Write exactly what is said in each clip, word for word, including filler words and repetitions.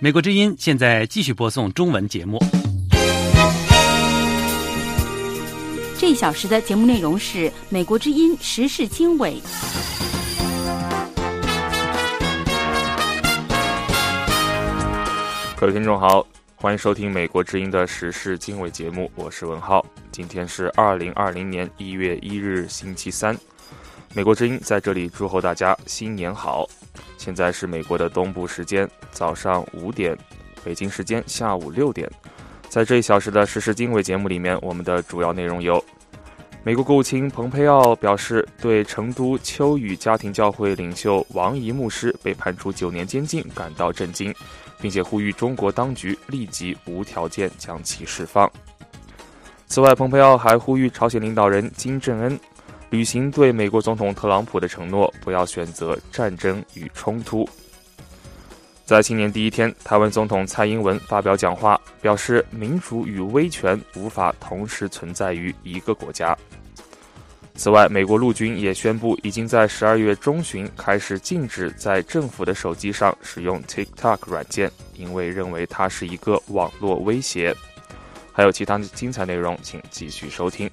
美国之音现在继续播送中文节目。 这一小时的节目内容是美国之音时事经纬。 各位听众好，欢迎收听美国之音的时事经纬节目，我是文浩。今天是二零二零年一月一日星期三，美国之音在这里祝贺大家新年好。现在是美国的东部时间早上五点，北京时间下午六点。在这一小时的时事经纬节目里面，我们的主要内容有：美国国务卿蓬佩奥表示对成都秋雨家庭教会领袖王怡牧师被判处九年监禁感到震惊，并且呼吁中国当局立即无条件将其释放。此外，蓬佩奥还呼吁朝鲜领导人金正恩履行对美国总统特朗普的承诺，不要选择战争与冲突。在新年第一天，台湾总统蔡英文发表讲话，表示民主与威权无法同时存在于一个国家。此外，美国陆军也宣布已经在十二月中旬开始禁止在政府的手机上使用 TikTok 软件，因为认为它是一个网络威胁。还有其他精彩内容，请继续收听。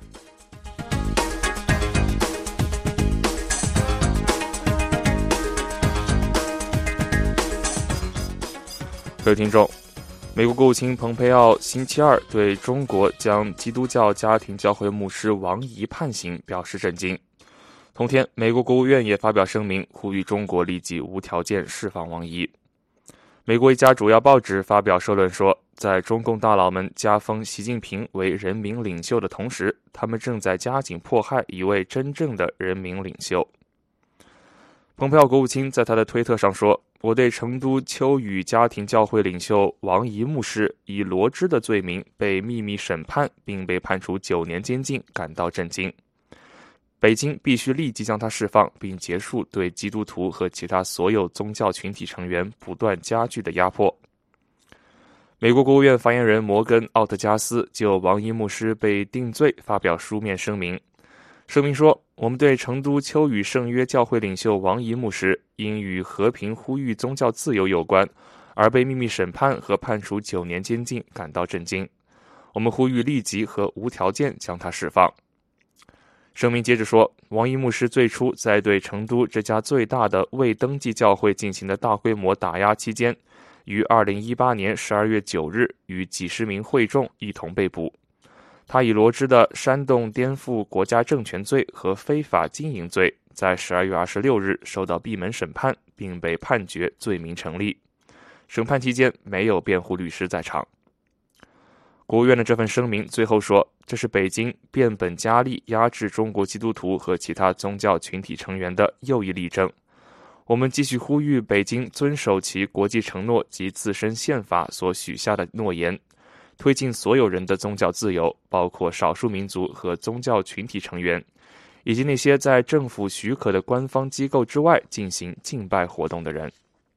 各位听众，美国国务卿蓬佩奥星期二对中国将基督教家庭教会牧师王怡判刑表示震惊。同天，美国国务院也发表声明，呼吁中国立即无条件释放王怡。美国一家主要报纸发表社论说，在中共大佬们加封习近平为人民领袖的同时，他们正在加紧迫害一位真正的人民领袖。蓬佩奥国务卿在他的推特上说，我对成都秋雨家庭教会领袖王怡牧师以罗织的罪名被秘密审判并被判处九年监禁感到震惊。北京必须立即将他释放，并结束对基督徒和其他所有宗教群体成员不断加剧的压迫。美国国务院发言人摩根·奥特加斯就王怡牧师被定罪发表书面声明。声明说，我们对成都秋雨圣约教会领袖王怡牧师因与和平呼吁宗教自由有关而被秘密审判和判处九年监禁感到震惊。我们呼吁立即和无条件将他释放。声明接着说，王怡牧师最初在对成都这家最大的未登记教会进行的大规模打压期间，于二零一八年十二月九日与几十名会众一同被捕。他以罗织的煽动颠覆国家政权罪和非法经营罪，在十二月二十六日受到闭门审判，并被判决罪名成立。审判期间没有辩护律师在场。国务院的这份声明最后说，这是北京变本加厉压制中国基督徒和其他宗教群体成员的又一例证。我们继续呼吁北京遵守其国际承诺及自身宪法所许下的诺言，推进所有人的宗教自由，包括少数民族和宗教群体成员，以及那些在政府许可的官方机构之外进行敬拜活动的人。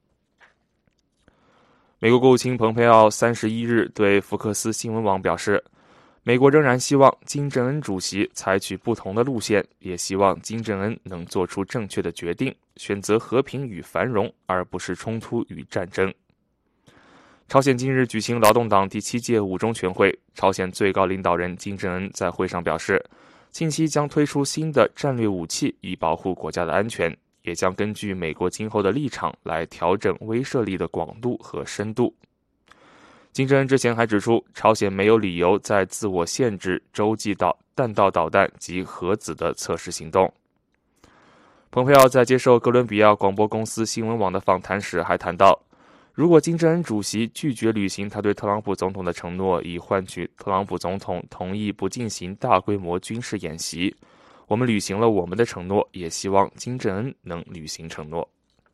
美国国务卿蓬佩奥三十一日对福克斯新闻网表示，美国仍然希望金正恩主席采取不同的路线，也希望金正恩能做出正确的决定，选择和平与繁荣，而不是冲突与战争。朝鲜近日举行劳动党第七届五中全会，朝鲜最高领导人金正恩在会上表示，近期将推出新的战略武器以保护国家的安全，也将根据美国今后的立场来调整威慑力的广度和深度。金正恩之前还指出，朝鲜没有理由在自我限制洲际导弹道导弹及核子的测试行动。蓬佩奥在接受哥伦比亚广播公司新闻网的访谈时还谈到，如果金正恩主席拒绝履行他对特朗普总统的承诺，以换取特朗普总统同意不进行大规模军事演习，我们履行了我们的承诺，也希望金正恩能履行承诺。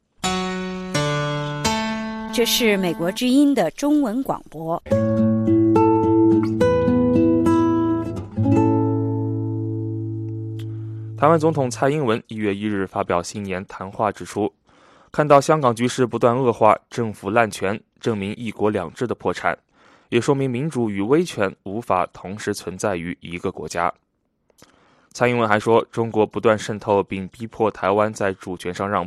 这是美国之音的中文广播。 台湾总统蔡英文一月一日发表新年谈话指出，看到香港局势不断恶化，政府滥权，证明一国两制的破产，也说明民主与威权无法同时存在于一个国家。蔡英文还说，中国不断渗透并逼迫台湾在主权上让步，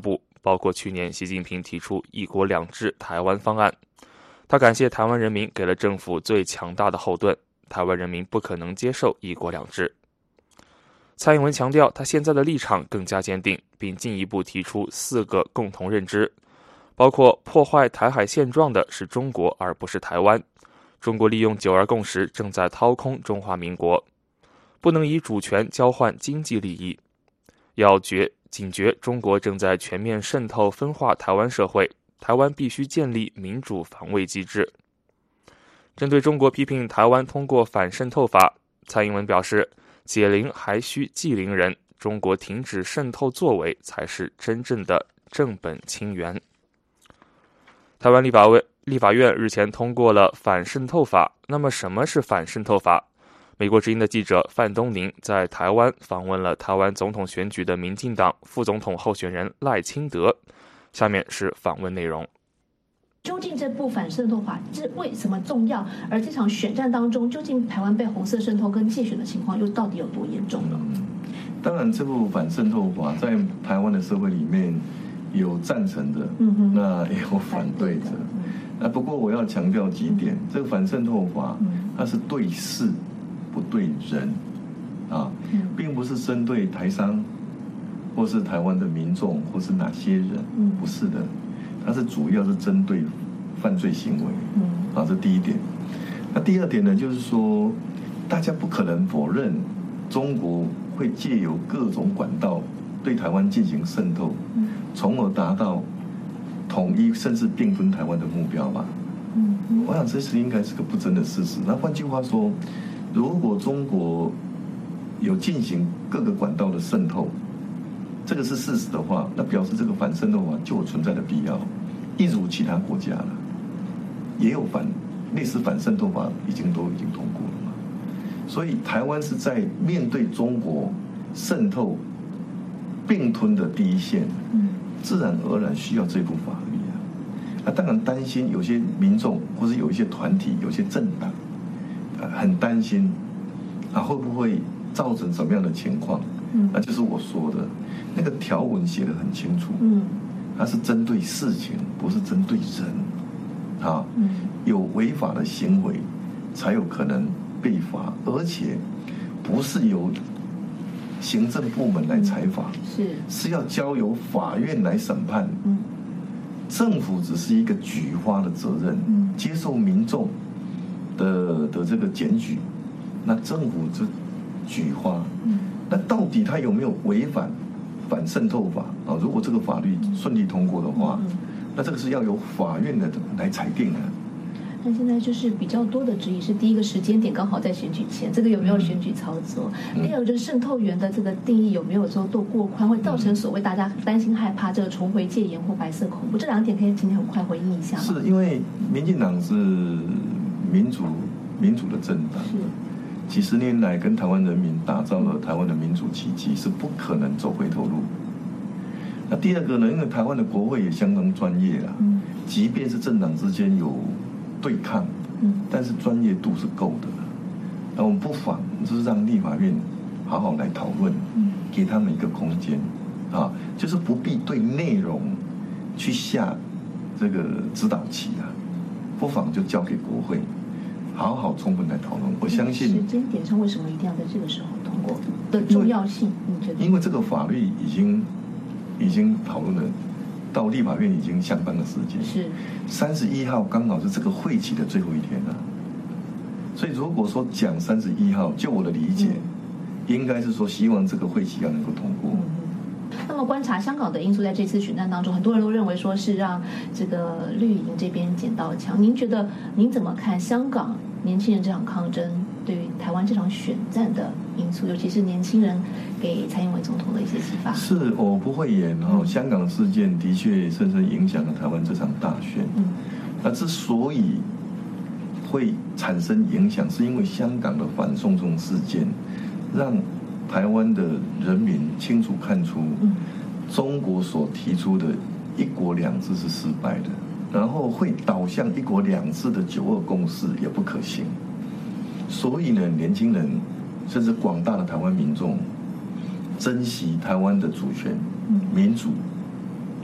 包括去年习近平提出一国两制台湾方案。他感谢台湾人民给了政府最强大的后盾，台湾人民不可能接受一国两制。蔡英文强调，他现在的立场更加坚定，并进一步提出四个共同认知，包括破坏台海现状的是中国而不是台湾，中国利用九二共识正在掏空中华民国，不能以主权交换经济利益，要觉警觉中国正在全面渗透分化台湾社会，台湾必须建立民主防卫机制。针对中国批评台湾通过反渗透法，蔡英文表示，解铃还须系铃人，中国停止渗透作为才是真正的正本清源。台湾立法委立法院日前通过了反渗透法。那么什么是反渗透法？美国之音的记者范东宁在台湾访问了台湾总统选举的民进党副总统候选人赖清德，下面是访问内容。 究竟这部反渗透法是为什么重要？而这场选战当中，究竟台湾被红色渗透跟介选的情况又到底有多严重呢？ 嗯、当然，这部反渗透法在台湾的社会里面有赞成的，嗯、那也有反对的。嗯、那不过我要强调几点：嗯、这个反渗透法，嗯、它是对事不对人，啊，嗯、并不是针对台商，或是台湾的民众，或是哪些人，嗯、不是的。它是主要是针对犯罪行为，嗯，啊，这第一点。那第二点呢，就是说，大家不可能否认中国会借由各种管道对台湾进行渗透，嗯，从而达到统一甚至并吞台湾的目标吧。嗯，我想这是应该是个不争的事实。那换句话说，如果中国有进行各个管道的渗透，这个是事实的话，那表示这个反渗透法就有存在的必要，一如其他国家了，也有反类似反渗透法已经都已经通过了嘛。所以台湾是在面对中国渗透并吞的第一线，嗯，自然而然需要这部法律啊。那当然担心有些民众或是有一些团体、有些政党，啊，很担心啊会不会造成什么样的情况？嗯，那就是我说的。那个条文写得很清楚，嗯，它是针对事情，不是针对人，啊，嗯，有违法的行为才有可能被罚，而且不是由行政部门来裁罚， 是是要交由法院来审判，嗯，政府只是一个举发的责任，嗯，接受民众的的这个检举，那政府就举发，嗯，那到底他有没有违反反渗透法啊？如果这个法律顺利通过的话，嗯、那这个是要由法院的来裁定的。 那现在就是比较多的质疑是，第一个时间点刚好在选举前，这个有没有选举操作？嗯、第二个就是渗透源的这个定义有没有说都过宽，会造成所谓大家担心害怕这个重回戒严或白色恐怖？这两点可以请你很快回应一下吗？ 是因为民进党是民主民主的政党。是。几十年来跟台湾人民打造了台湾的民主奇迹，是不可能走回头路。那第二个呢，因为台湾的国会也相当专业啦，嗯，即便是政党之间有对抗，嗯，但是专业度是够的。那我们不妨就是让立法院好好来讨论，嗯，给他们一个空间，啊，就是不必对内容去下这个指导棋啊，不妨就交给国会。好好充分来讨论，我相信时间点上为什么一定要在这个时候通过的重要性？你觉得？ 因为这个法律已经已经讨论了，到立法院已经相当的时间，是三十一号刚好是这个会期的最后一天了。所以如果说讲三十一号，就我的理解，嗯、应该是说希望这个会期要能够通过。嗯那么观察香港的因素，在这次选战当中，很多人都认为说是让这个绿营这边捡到枪。您觉得您怎么看香港年轻人这场抗争对于台湾这场选战的因素，尤其是年轻人给蔡英文总统的一些启发？是我不会演哦，嗯、香港事件的确深深影响了台湾这场大选。嗯，那之所以会产生影响，是因为香港的反送中事件让台湾的人民清楚看出，中国所提出的一国两制是失败的，然后会导向一国两制的九二共识也不可行。所以呢，年轻人甚至广大的台湾民众珍惜台湾的主权、民主、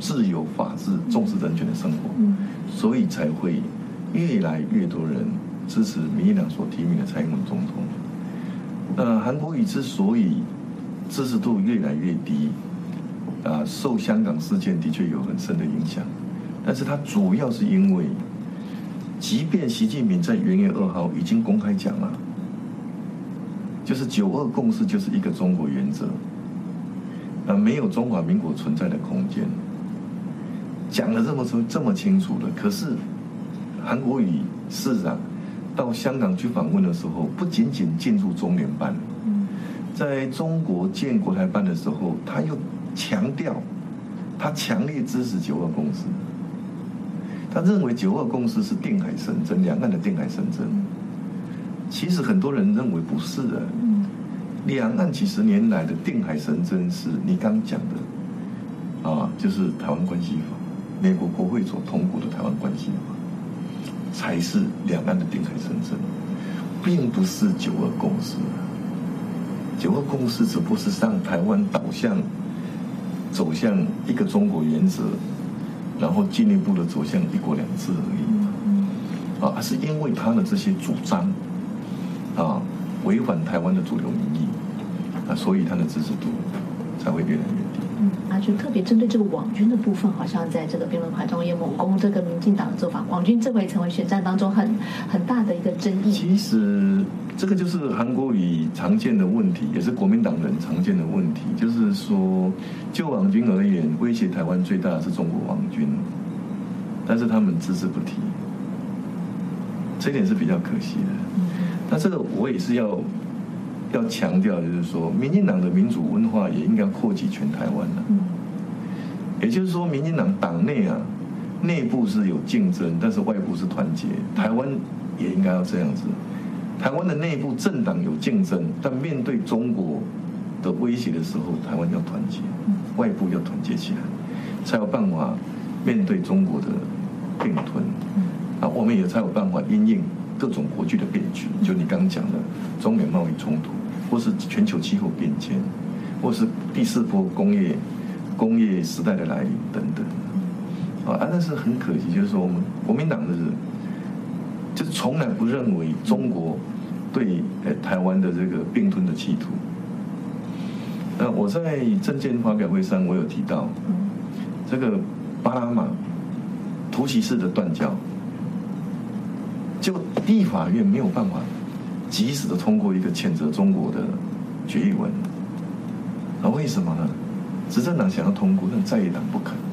自由、法治、重视人权的生活，所以才会越来越多人支持民进党所提名的蔡英文总统。那韩国瑜之所以支持度越来越低，啊，受香港事件的确有很深的影响，但是它主要是因为，即便习近平在元月二号已经公开讲了，就是九二共识就是一个中国原则，啊，没有中华民国存在的空间，讲了这么这么清楚了，可是韩国瑜市长到香港去访问的时候，不仅仅进入中联办，在中国建国台办的时候，他又强调，他强烈支持九二共识。他认为九二共识是定海神针，两岸的定海神针。其实很多人认为不是的，两岸几十年来的定海神针是你刚讲的，啊，就是台湾关系法，美国国会所通过的台湾关系法。才是两岸的定海神针，并不是九二共识。九二共识只不过是让台湾导向走向一个中国原则，然后进一步的走向一国两制而已。啊，是因为他的这些主张啊违反台湾的主流民意啊，所以他的支持度才会越来越低。 嗯，啊，就特别针对这个网军的部分，好像在这个辩论会中也猛攻这个民进党的做法。网军这回成为选战当中很很大的一个争议。 其实这个就是韩国瑜常见的问题，也是国民党人常见的问题，就是说，就网军而言，威胁台湾最大的是中国网军，但是他们只字不提，这一点是比较可惜的。那这个我也是要。要强调就是说，民进党的民主文化也应该扩及全台湾了。嗯，也就是说，民进党党内啊，内部是有竞争，但是外部是团结。台湾也应该要这样子。台湾的内部政党有竞争，但面对中国的威胁的时候，台湾要团结，外部要团结起来，才有办法面对中国的并吞。啊，我们也才有办法因应各种国际的变局，就你刚刚讲的中美贸易冲突。或是全球气候变迁，或是第四波工业工业时代的来临等等，啊，但是很可惜，就是说我们国民党的人，就是从来不认为中国对呃台湾的这个并吞的企图。那我在政见发表会上，我有提到，这个巴拿马突袭式的断交，就立法院没有办法。及时的通过一个谴责中国的决议文，那为什么呢？执政党想要通过，但在野党不肯，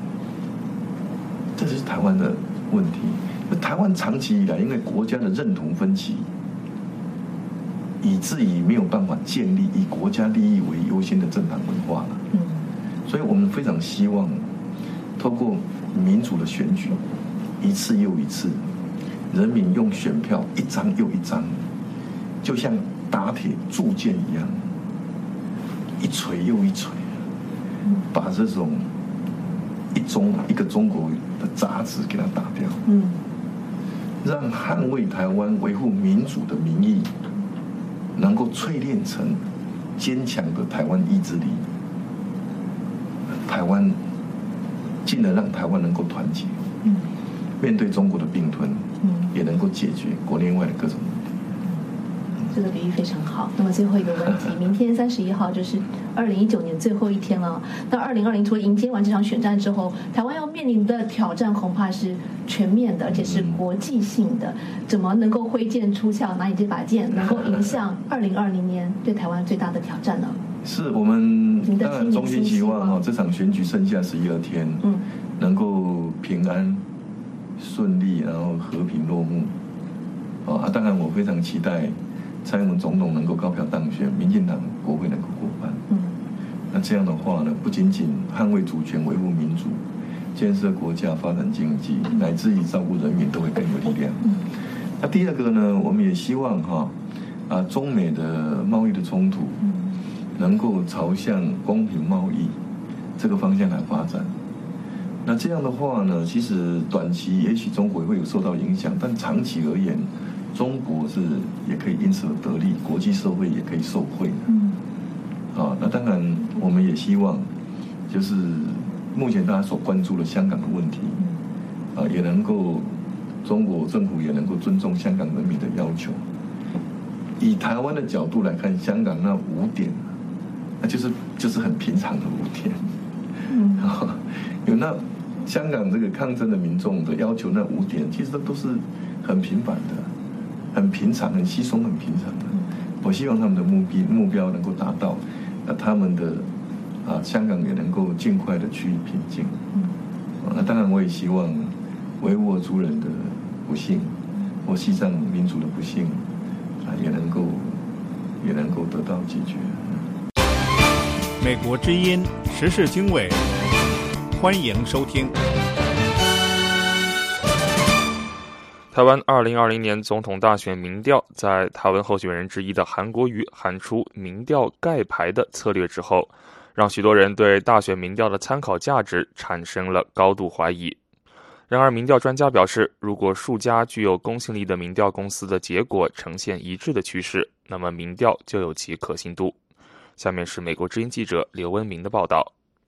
这就是台湾的问题。台湾长期以来，因为国家的认同分歧，以至于没有办法建立以国家利益为优先的政党文化了。嗯，所以我们非常希望透过民主的选举，一次又一次，人民用选票一张又一张。就像打铁铸剑一样，一锤又一锤，把这种一中一个中国的杂质给它打掉，嗯，让捍卫台湾、维护民主的民意，能够淬炼成坚强的台湾意志力。台湾进而让台湾能够团结，嗯，面对中国的并吞，嗯，也能够解决国内外的各种。 这个比喻非常好。那么最后一个问题，明天三十一号就是二零一九年最后一天了。到二零二零，除了迎接完这场选战之后，台湾要面临的挑战恐怕是全面的，而且是国际性的。怎么能够挥剑出鞘，拿起这把剑，能够迎向二零二零年对台湾最大的挑战呢？ 是我们当然衷心希望哈，这场选举剩下十一二天，嗯，能够平安顺利，然后和平落幕。啊，当然我非常期待。蔡英文总统能够高票当选，民进党国会能够过半。嗯，那这样的话呢，不仅仅捍卫主权、维护民主、建设国家、发展经济，乃至于照顾人民，都会更有力量。嗯，那第二个呢，我们也希望哈啊，中美的贸易的冲突能够朝向公平贸易这个方向来发展。那这样的话呢，其实短期也许中国也会有受到影响，但长期而言。中国是也可以因此而得利，国际社会也可以受惠的。嗯，啊，那当然我们也希望，就是目前大家所关注的香港的问题，啊，也能够中国政府也能够尊重香港人民的要求。以台湾的角度来看，香港那五点，那就是就是很平常的五点。嗯，有那香港这个抗争的民众的要求那五点，其实都是很平凡的、很平常、很稀松、很平常的。我希望他们的目标目标能够达到，那他们的啊香港也能够尽快的趋于平静。那当然，我也希望维吾尔族人的不幸，或西藏民族的不幸，啊也能够也能够得到解决。 美国之音时事经纬，欢迎收听。 台湾二零二零年总统大选民调，在台湾候选人之一的韩国瑜喊出民调盖牌的策略之后，让许多人对大选民调的参考价值产生了高度怀疑。然而，民调专家表示，如果数家具有公信力的民调公司的结果呈现一致的趋势，那么民调就有其可信度。下面是美国之音记者刘文明的报道。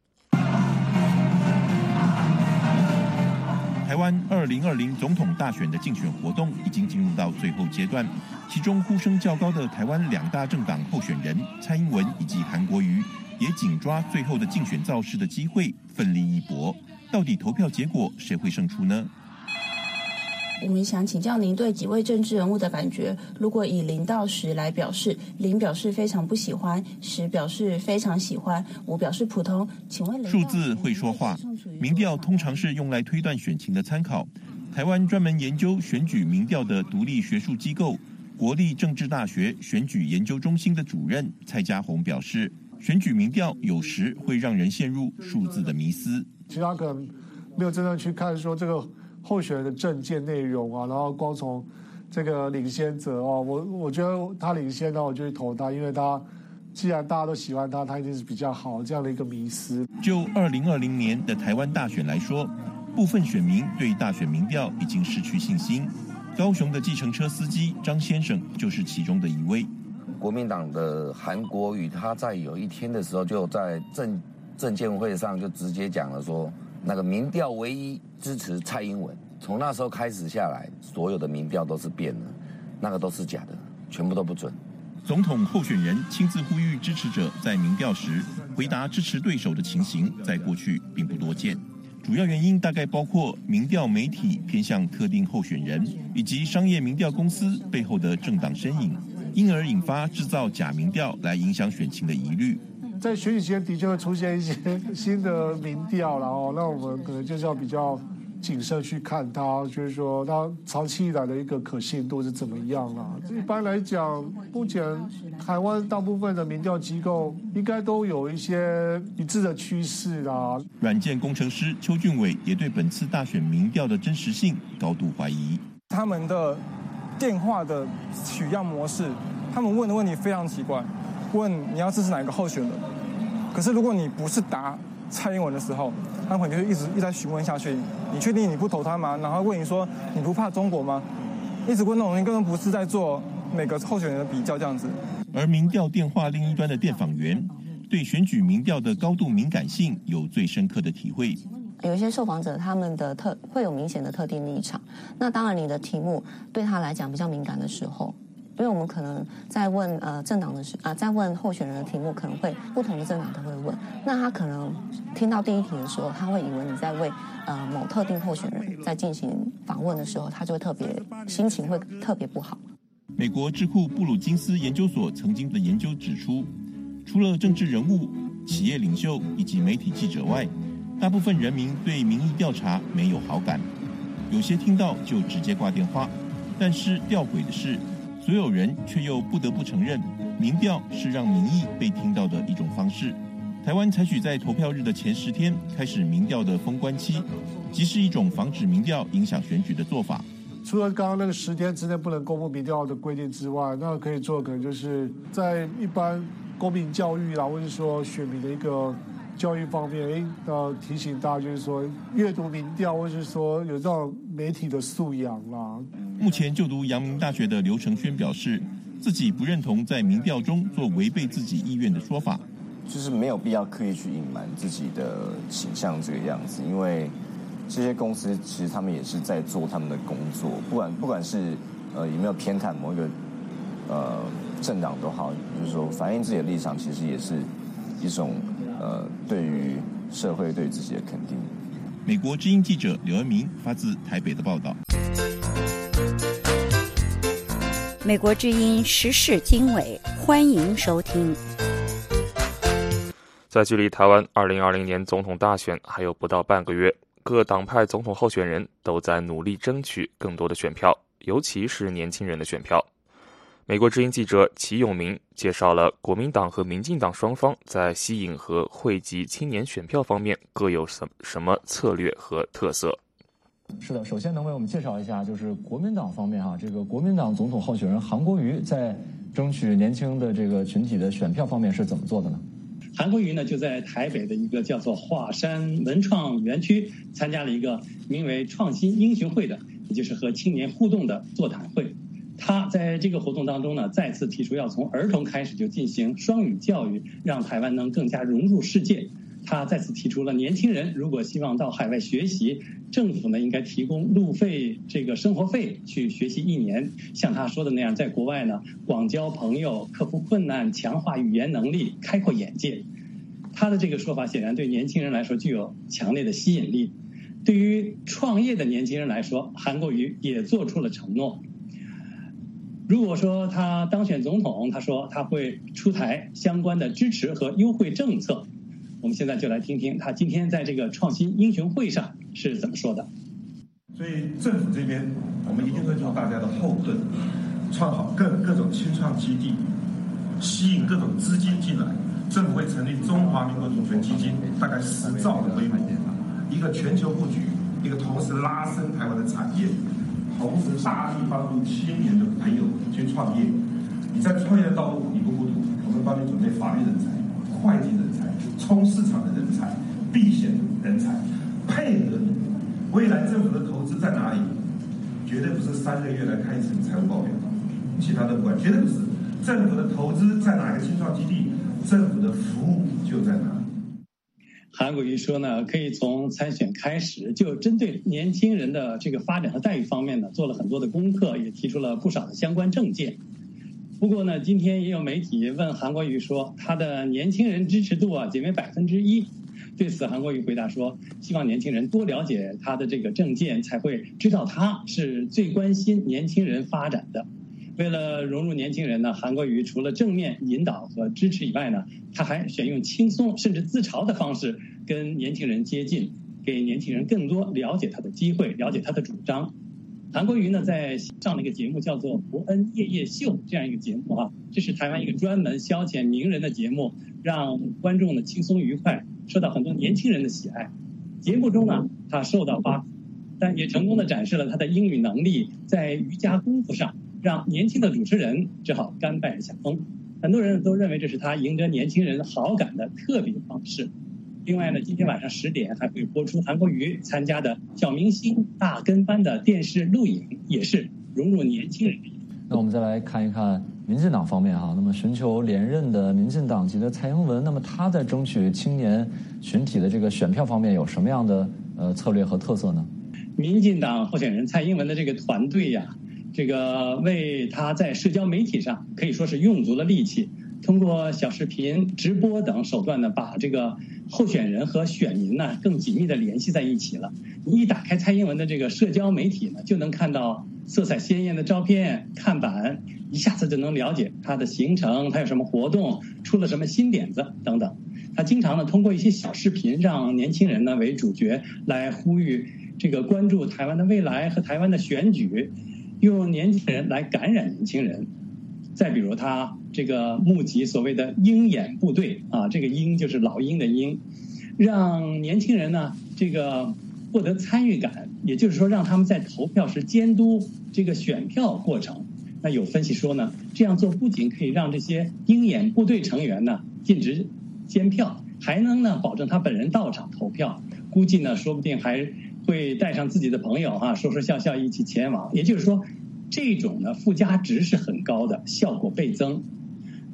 台湾二零二零总统大选的竞选活动已经进入到最后阶段，其中呼声较高的台湾两大政党候选人蔡英文以及韩国瑜，也紧抓最后的竞选造势的机会，奋力一搏。到底投票结果谁会胜出呢？ 我们想请教您对几位政治人物的感觉，如果以零到十来表示，零表示非常不喜欢，十表示非常喜欢，五表示普通，请问数字会说话，民调通常是用来推断选情的参考。台湾专门研究选举民调的独立学术机构国立政治大学选举研究中心的主任蔡家宏表示，选举民调有时会让人陷入数字的迷思， 其实他可能没有真正去看说这个候选人的政见内容啊，然后光从这个领先者哦，我我觉得他领先呢，我就去投他，因为他既然大家都喜欢他，他一定是比较好这样的一个迷思。 就二零二零年的台湾大选来说，部分选民对大选民调已经失去信心。高雄的计程车司机张先生就是其中的一位。 国民党的韩国瑜，他在有一天的时候就在政政见会上就直接讲了说，那个民调唯一支持蔡英文。从那时候开始下来，所有的民调都是变了，那个都是假的，全部都不准。 总统候选人亲自呼吁支持者在民调时回答支持对手的情形，在过去并不多见。主要原因大概包括民调媒体偏向特定候选人，以及商业民调公司背后的政党身影，因而引发制造假民调来影响选情的疑虑。 在选举期间的确会出现一些新的民调，然后那我们可能就是要比较谨慎去看它，就是说它长期以来的一个可信度是怎么样啦。一般来讲，目前台湾大部分的民调机构应该都有一些一致的趋势啦。 软件工程师邱俊伟也对本次大选民调的真实性高度怀疑。 他们的电话的取样模式，他们问的问题非常奇怪，问你要支持哪个候选人，可是如果你不是答蔡英文的时候，他可能就一直一直在询问下去，你确定你不投他吗？然后问你说你不怕中国吗？一直问那种人根本不是在做每个候选人的比较这样子。 而民调电话另一端的电访员对选举民调的高度敏感性有最深刻的体会。 有一些受访者他们的特会有明显的特定立场，那当然你的题目对他来讲比较敏感的时候，因为我们可能在问呃政党的时啊、呃，在问候选人的题目，可能会不同的政党都会问。那他可能听到第一题的时候，他会以为你在为呃某特定候选人在进行访问的时候，他就会特别心情会特别不好。 美国智库布鲁金斯研究所曾经的研究指出，除了政治人物、企业领袖以及媒体记者外，大部分人民对民意调查没有好感，有些听到就直接挂电话。但是吊诡的是，所有人却又不得不承认，民调是让民意被听到的一种方式。台湾采取在投票日的前十天开始民调的封关期，即是一种防止民调影响选举的做法。 除了刚刚那个十天之内不能公布民调的规定之外，那可以做可能就是在一般公民教育啦，或者说选民的一个教育方面，呃，提醒大家就是说阅读民调，或是说有这种媒体的素养啦。 目前就读阳明大学的刘承轩表示，自己不认同在民调中做违背自己意愿的说法， 就是没有必要刻意去隐瞒自己的形象这个样子，因为这些公司其实他们也是在做他们的工作，不管不管是呃有没有偏袒某一个呃政党都好，就是说反映自己的立场，其实也是一种呃对于社会对自己的肯定。 美国之音记者刘恩明发自台北的报道。 美国之音时事经纬，欢迎收听。 在距离台湾二零二零年总统大选还有不到半个月，各党派总统候选人都在努力争取更多的选票，尤其是年轻人的选票。美国之音记者齐永明介绍了国民党和民进党双方在吸引和汇集青年选票方面各有什什么策略和特色。 是的，首先能为我们介绍一下，就是国民党方面哈，这个国民党总统候选人韩国瑜在争取年轻的这个群体的选票方面是怎么做的呢？ 韩国瑜呢就在台北的一个叫做华山文创园区参加了一个名为创新英雄会的，也就是和青年互动的座谈会。他在这个活动当中呢，再次提出要从儿童开始就进行双语教育，让台湾能更加融入世界。他再次提出了年轻人如果希望到海外学习，政府呢应该提供路费这个生活费去学习一年，像他说的那样，在国外呢广交朋友，克服困难，强化语言能力，开阔眼界。他的这个说法显然对年轻人来说具有强烈的吸引力。对于创业的年轻人来说，韩国瑜也做出了承诺。如果说他当选总统，他说他会出台相关的支持和优惠政策。我们现在就来听听他今天在这个创新英雄会上是怎么说的。 所以政府这边，我们一定会做大家的后盾，创好各各种新创基地，吸引各种资金进来。政府会成立中华民国主权基金，大概十兆的规模，一个全球布局，一个同时拉升台湾的产业，同时大力帮助青年的朋友去创业。你在创业的道路你不孤独，我们帮你准备法律人才、会计人才、冲市场的人才、避险人才，配合你。未来政府的投资在哪里？绝对不是三个月来开一次财务报表，其他的不管，绝对不是。政府的投资在哪个新创基地，政府的服务就在哪里。 韩国瑜说呢，可以从参选开始就针对年轻人的这个发展和待遇方面呢，做了很多的功课，也提出了不少的相关政见。不过呢，今天也有媒体问韩国瑜说，他的年轻人支持度啊仅为百分之一。对此，韩国瑜回答说，希望年轻人多了解他的这个政见，才会知道他是最关心年轻人发展的。为了融入年轻人呢，韩国瑜除了正面引导和支持以外呢，他还选用轻松甚至自嘲的方式跟年轻人接近，给年轻人更多了解他的机会，了解他的主张。韩国瑜呢在上了一个节目叫做《伯恩夜夜秀》这样一个节目啊，这是台湾一个专门消遣名人的节目，让观众呢轻松愉快，受到很多年轻人的喜爱。节目中呢，他受到夸，但也成功的展示了他的英语能力，在瑜伽功夫上让年轻的主持人只好甘拜下风。很多人都认为这是他赢得年轻人好感的特别方式。另外呢，今天晚上十点还会播出韩国瑜参加的小明星大跟班的电视录影，也是融入年轻人。 那我们再来看一看民进党方面哈，那么寻求连任的民进党籍的蔡英文，那么他在争取青年群体的这个选票方面有什么样的呃策略和特色呢？ 民进党候选人蔡英文的这个团队呀，这个为他在社交媒体上可以说是用足了力气，通过小视频、直播等手段呢，把这个候选人和选民呢更紧密的联系在一起了。你一打开蔡英文的这个社交媒体呢，就能看到色彩鲜艳的照片、看板，一下子就能了解他的行程，他有什么活动，出了什么新点子等等。他经常呢通过一些小视频，让年轻人呢为主角，来呼吁这个关注台湾的未来和台湾的选举，用年轻人来感染年轻人。再比如他这个募集所谓的鹰眼部队啊，这个鹰就是老鹰的鹰，让年轻人呢这个获得参与感，也就是说让他们在投票时监督这个选票过程。那有分析说呢，这样做不仅可以让这些鹰眼部队成员呢尽职监票，还能呢保证他本人到场投票，估计呢说不定还会带上自己的朋友啊，说说笑笑一起前往。也就是说，这种呢附加值是很高的，效果倍增。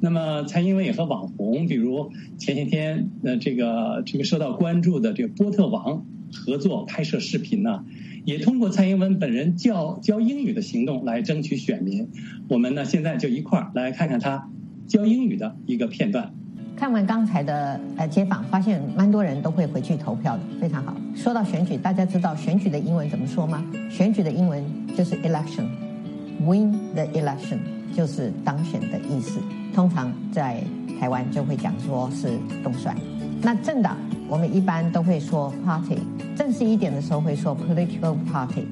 那么蔡英文也和网红，比如前些天呃这个这个受到关注的这个波特王合作拍摄视频呢，也通过蔡英文本人教教英语的行动来争取选民。我们呢现在就一块儿来看看他教英语的一个片段。 看完刚才的呃街访，发现蛮多人都会回去投票的，非常好。说到选举，大家知道选举的英文怎么说吗？选举的英文就是 election，win the election 就是当选的意思。通常在台湾就会讲说是动算。那政党我们一般都会说 party， 正式一点的时候会说 political party。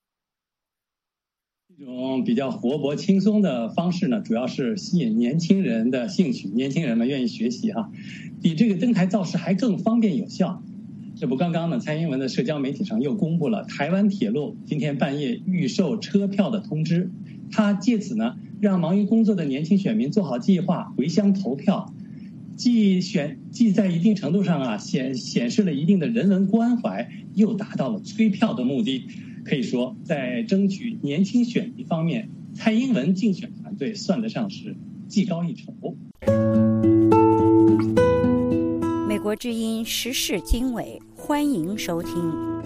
这种比较活泼轻松的方式呢，主要是吸引年轻人的兴趣，年轻人们愿意学习哈、啊，比这个登台造势还更方便有效。这不，刚刚呢，蔡英文的社交媒体上又公布了台湾铁路今天半夜预售车票的通知，他借此呢，让忙于工作的年轻选民做好计划，回乡投票，既选既在一定程度上啊显显示了一定的人文关怀，又达到了催票的目的。可以说，在争取年轻选民方面，蔡英文竞选团队算得上是技高一筹。 美国之音时事经纬，欢迎收听。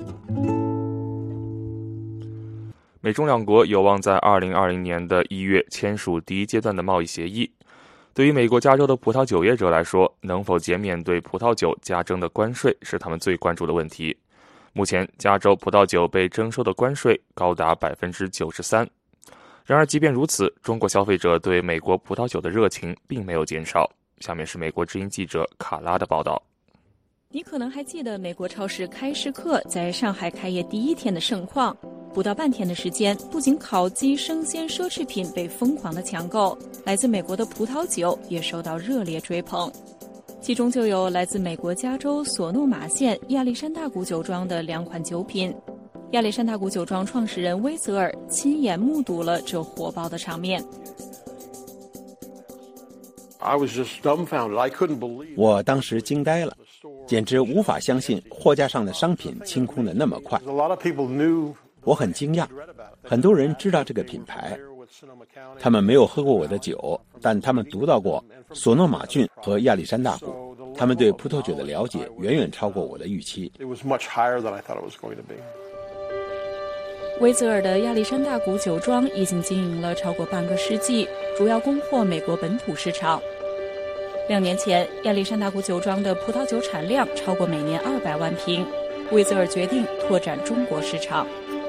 美中两国有望在二零二零年的一月签署第一阶段的贸易协议。对于美国加州的葡萄酒业者来说，能否减免对葡萄酒加征的关税是他们最关注的问题。目前，加州葡萄酒被征收的关税高达百分之九十三。然而，即便如此，中国消费者对美国葡萄酒的热情并没有减少。下面是美国之音记者卡拉的报道。 你可能还记得美国超市开市客在上海开业第一天的盛况，不到半天的时间，不仅烤鸡、生鲜奢侈品被疯狂的抢购，来自美国的葡萄酒也受到热烈追捧。其中就有来自美国加州索诺马县亚历山大谷酒庄的两款酒品。亚历山大谷酒庄创始人威泽尔亲眼目睹了这火爆的场面。 我当时惊呆了，简直无法相信货架上的商品清空得那么快。我很惊讶，很多人知道这个品牌，他们没有喝过我的酒，但他们读到过索诺马郡和亚历山大谷，他们对葡萄酒的了解远远超过我的预期。 威泽尔的亚历山大谷酒庄已经经营了超过半个世纪，主要供货美国本土市场。两年前，亚历山大谷酒庄的葡萄酒产量超过每年二百万瓶，威泽尔决定拓展中国市场。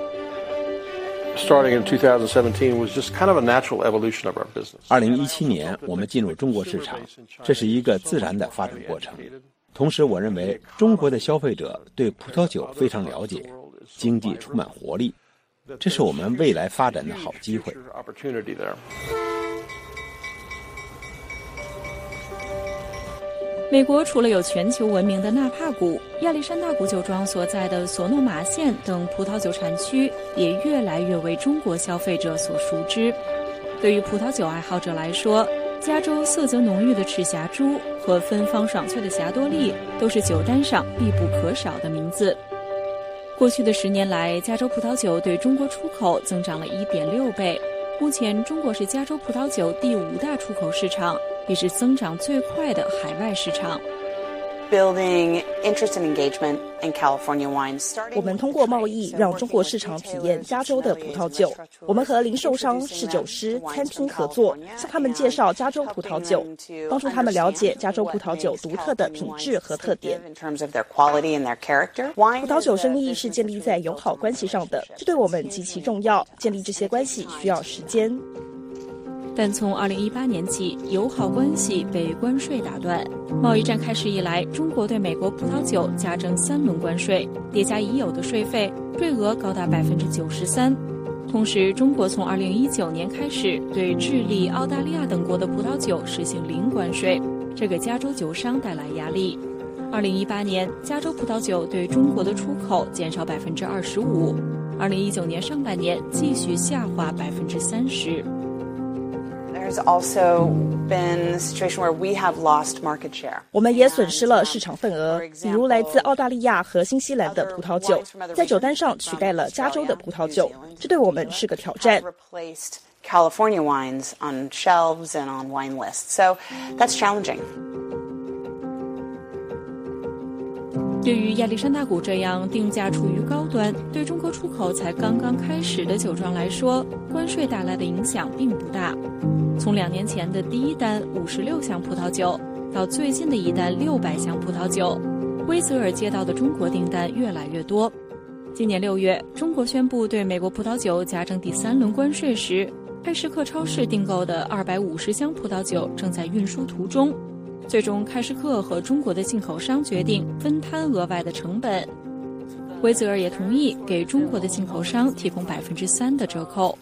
二零一七年，我们进入中国市场，这是一个自然的发展过程。同时，我认为中国的消费者对葡萄酒非常了解，经济充满活力，这是我们未来发展的好机会。 美国除了有全球闻名的纳帕谷、亚历山大谷酒庄所在的索诺马县等葡萄酒产区，也越来越为中国消费者所熟知。对于葡萄酒爱好者来说，加州色泽浓郁的赤霞珠和芬芳爽脆的霞多丽都是酒单上必不可少的名字。过去的十年来，加州葡萄酒对中国出口增长了 一点六倍。目前，中国是加州葡萄酒第五大出口市场，也是增长最快的海外市场。 Building interest and engagement in California wines. 我们通过贸易让中国市场体验加州的葡萄酒。我们和零售商、侍酒师、餐厅合作，向他们介绍加州葡萄酒，帮助他们了解加州葡萄酒独特的品质和特点。葡萄酒生意是建立在友好关系上的，这对我们极其重要。建立这些关系需要时间。 但从二零一八年起，友好关系被关税打断。贸易战开始以来，中国对美国葡萄酒加征三轮关税，叠加已有的税费，税额高达百分之九十三。同时，中国从二零一九年开始对智利、澳大利亚等国的葡萄酒实行零关税，这给加州酒商带来压力。二零一八年，加州葡萄酒对中国的出口减少百分之二十五，二零一九年上半年继续下滑百分之三十。 我们也损失了市场份额，比如来自澳大利亚和新西兰的葡萄酒，在酒单上取代了加州的葡萄酒，这对我们是个挑战。 California wines on shelves and on wine lists. So that's challenging. 对于亚历山大谷这样定价处于高端、对中国出口才刚刚开始的酒庄来说，关税带来的影响并不大。从两年前的第一单五十六箱葡萄酒，到最近的一单六百箱葡萄酒，威泽尔接到的中国订单越来越多。今年六月，中国宣布对美国葡萄酒加征第三轮关税时，爱士克超市订购的二百五十箱葡萄酒正在运输途中。最终，开市客和中国的进口商决定分摊额外的成本。威泽尔也同意给中国的进口商提供百分之三的折扣。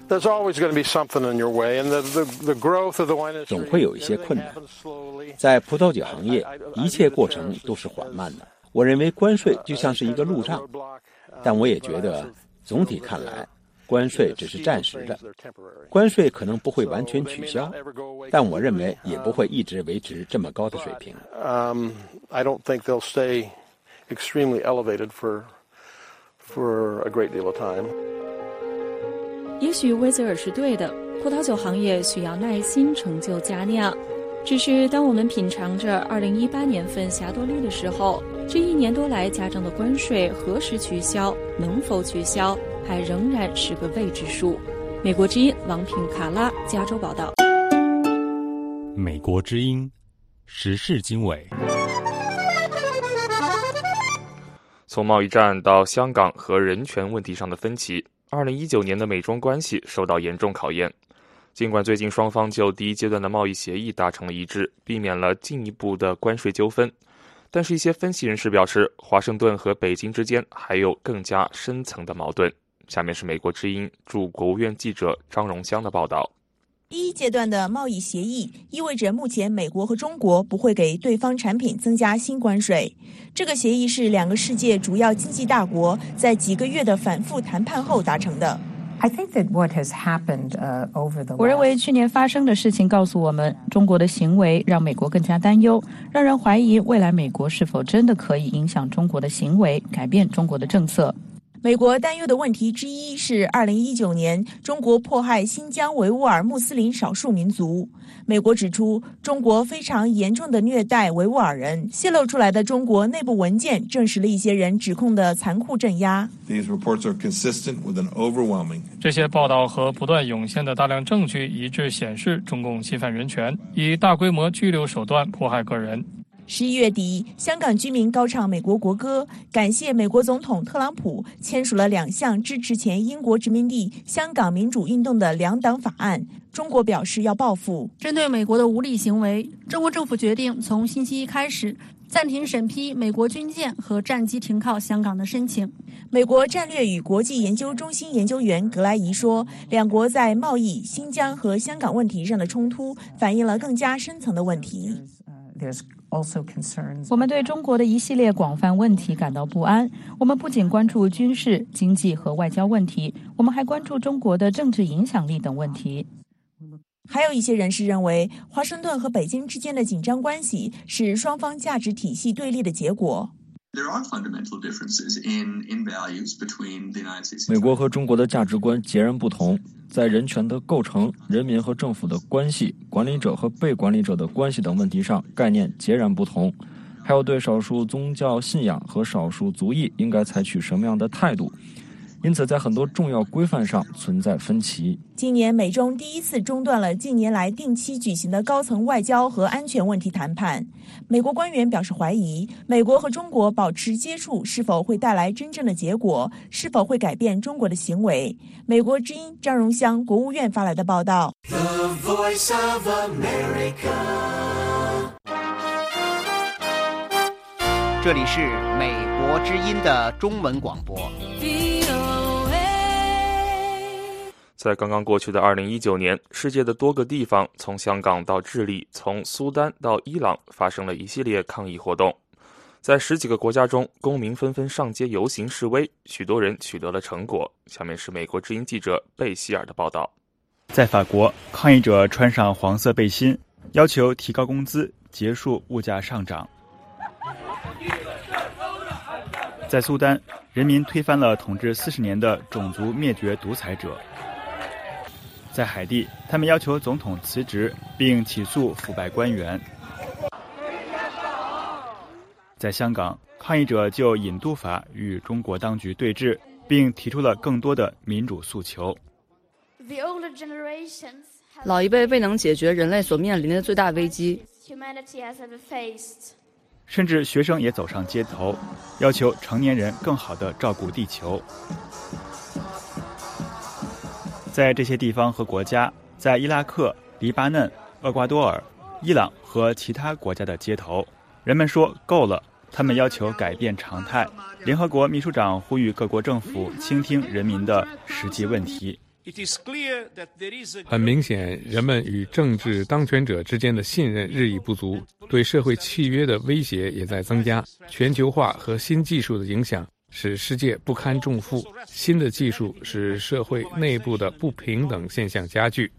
总会有一些困难，在葡萄酒行业，一切过程都是缓慢的。我认为关税就像是一个路障，但我也觉得总体看来，关税只是暂时的。关税可能不会完全取消，但我认为也不会一直维持这么高的水平。 Um, I don't think they'll stay extremely elevated for for a great deal of time. 也许威泽尔是对的，葡萄酒行业需要耐心成就佳酿。只是当我们品尝着二零一八年份霞多丽的时候，这一年多来加征的关税何时取消，能否取消，还仍然是个未知数。美国之音王品卡拉加州报道。 美国之音时事经纬。 从贸易战到香港和人权问题上的分歧，二零一九年的美中关系受到严重考验。尽管最近双方就第一阶段的贸易协议达成了一致，避免了进一步的关税纠纷，但是一些分析人士表示，华盛顿和北京之间还有更加深层的矛盾。下面是美国之音驻国务院记者张荣香的报道。 第一阶段的贸易协议意味着目前美国和中国不会给对方产品增加新关税。这个协议是两个世界主要经济大国在几个月的反复谈判后达成的。 I think that what has happened, uh, over the 我认为去年发生的事情告诉我们，中国的行为让美国更加担忧，让人怀疑未来美国是否真的可以影响中国的行为，改变中国的政策。 美国担忧的问题之一是二零一九年中国迫害新疆维吾尔穆斯林少数民族。美国指出，中国非常严重的虐待维吾尔人，泄露出来的中国内部文件证实了一些人指控的残酷镇压。 这些报道和不断涌现的大量证据一致显示，中共侵犯人权，以大规模拘留手段迫害个人。 十一月底，香港居民高唱美国国歌，感谢美国总统特朗普签署了两项支持前英国殖民地香港民主运动的两党法案。中国表示要报复。 针对美国的无理行为，中国政府决定从星期一开始暂停审批美国军舰和战机停靠香港的申请。 美国战略与国际研究中心研究员格莱仪说，两国在贸易、新疆和香港问题上的冲突反映了更加深层的问题。 我们对中国的一系列广泛问题感到不安。我们不仅关注军事、经济和外交问题，我们还关注中国的政治影响力等问题。 还有一些人士认为，华盛顿和北京之间的紧张关系是双方价值体系对立的结果。 美国和中国的价值观截然不同，在人权的构成、人民和政府的关系、管理者和被管理者的关系等问题上概念截然不同，还有对少数宗教信仰和少数族裔应该采取什么样的态度，因此在很多重要规范上存在分歧。 今年美中第一次中断了近年来定期举行的高层外交和安全问题谈判。美国官员表示怀疑，美国和中国保持接触是否会带来真正的结果，是否会改变中国的行为。美国之音张荣香国务院发来的报道。 The Voice of America。 这里是美国之音的中文广播。 在刚刚过去的二零一九年，世界的多个地方，从香港到智利，从苏丹到伊朗，发生了一系列抗议活动。在十几个国家中，公民纷纷上街游行示威，许多人取得了成果。下面是美国之音记者贝希尔的报道。 在法国，抗议者穿上黄色背心，要求提高工资，结束物价上涨。在苏丹，人民推翻了统治四十年的种族灭绝独裁者。 在海地，他们要求总统辞职，并起诉腐败官员。在香港，抗议者就引渡法与中国当局对峙，并提出了更多的民主诉求。 老一辈未能解决人类所面临的最大危机， 甚至学生也走上街头，要求成年人更好地照顾地球。在这些地方和国家，在伊拉克、黎巴嫩、厄瓜多尔、伊朗和其他国家的街头，人们说够了，他们要求改变常态。联合国秘书长呼吁各国政府倾听人民的实际问题。 很明显，人们与政治当权者之间的信任日益不足，对社会契约的威胁也在增加。全球化和新技术的影响使世界不堪重负，新的技术使社会内部的不平等现象加剧。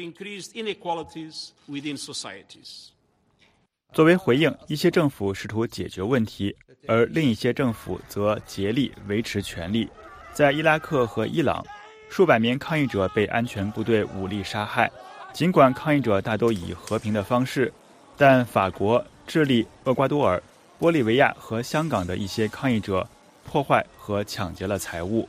作为回应，一些政府试图解决问题，而另一些政府则竭力维持权力。在伊拉克和伊朗，数百名抗议者被安全部队武力杀害。尽管抗议者大都以和平的方式，但法国、智利、厄瓜多尔、玻利维亚和香港的一些抗议者破坏和抢劫了财物。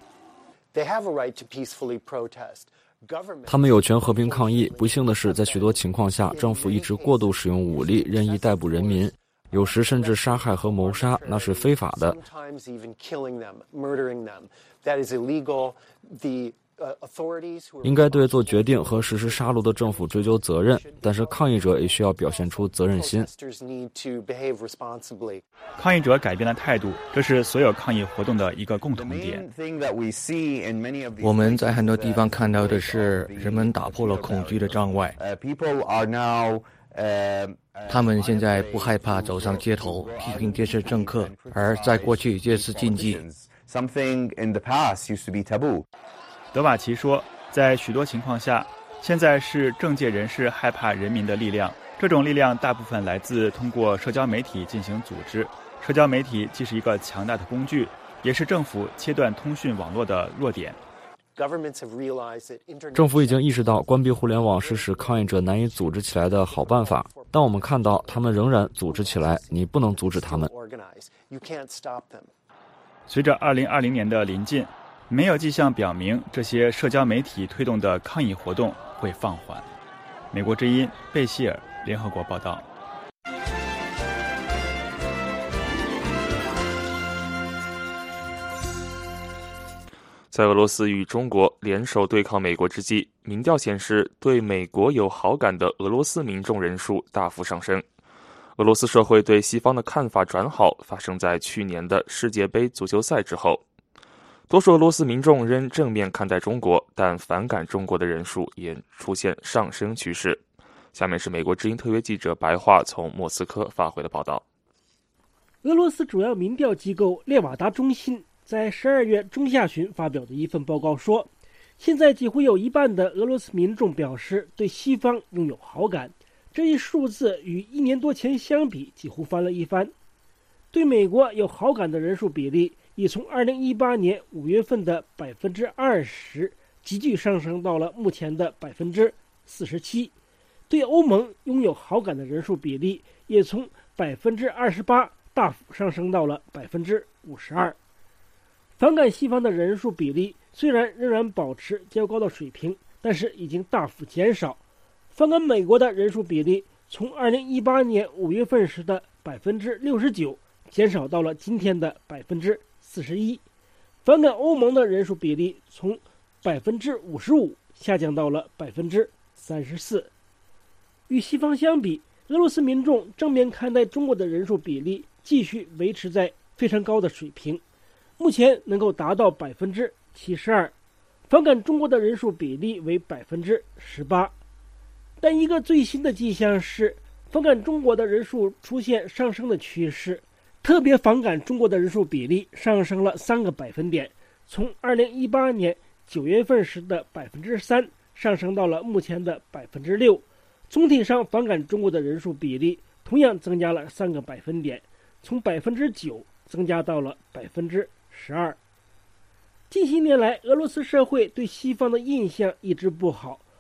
他们有权和平抗议，不幸的是，在许多情况下，政府一直过度使用武力，任意逮捕人民，有时甚至杀害和谋杀，那是非法的。应该对做决定和实施杀戮的政府追究责任，但是抗议者也需要表现出责任心。 抗议者改变了态度，这是所有抗议活动的一个共同点。 我们在很多地方看到的是，人们打破了恐惧的障碍。他们现在不害怕走上街头批评这些政客，而在过去这是禁忌。 德瓦奇说，在许多情况下，现在是政界人士害怕人民的力量，这种力量大部分来自通过社交媒体进行组织。社交媒体既是一个强大的工具，也是政府切断通讯网络的弱点。 政府已经意识到关闭互联网是使抗议者难以组织起来的好办法，但我们看到他们仍然组织起来，你不能阻止他们。 随着二零二零年的临近，没有迹象表明这些社交媒体推动的抗议活动会放缓。美国之音贝希尔联合国报道。 在俄罗斯与中国联手对抗美国之际，民调显示对美国有好感的俄罗斯民众人数大幅上升。俄罗斯社会对西方的看法转好，发生在去年的世界杯足球赛之后。多数俄罗斯民众仍正面看待中国，但反感中国的人数也出现上升趋势。下面是美国之音特约记者白桦从莫斯科发回的报道。 俄罗斯主要民调机构列瓦达中心在十二月中下旬发表的一份报告说，现在几乎有一半的俄罗斯民众表示对西方拥有好感，这一数字与一年多前相比几乎翻了一番。对美国有好感的人数比例已从二零一八年五月份的百分之二十急剧上升到了目前的百分之四十七。对欧盟拥有好感的人数比例也从百分之二十八大幅上升到了百分之五十二。反感西方的人数比例虽然仍然保持较高的水平，但是已经大幅减少。反感美国的人数比例从二零一八年五月份时的百分之六十九减少到了今天的百分之四十一。反感欧盟的人数比例从百分之五十五下降到了百分之三十四。与西方相比，俄罗斯民众正面看待中国的人数比例继续维持在非常高的水平，目前能够达到百分之七十二，反感中国的人数比例为百分之十八。但一个最新的迹象是，反感中国的人数出现上升的趋势，特别反感中国的人数比例上升了三个百分点，从二零一八年九月份时的百分之三上升到了目前的百分之六。总体上，反感中国的人数比例同样增加了三个百分点，从百分之九增加到了百分之十二。近些年来，俄罗斯社会对西方的印象一直不好，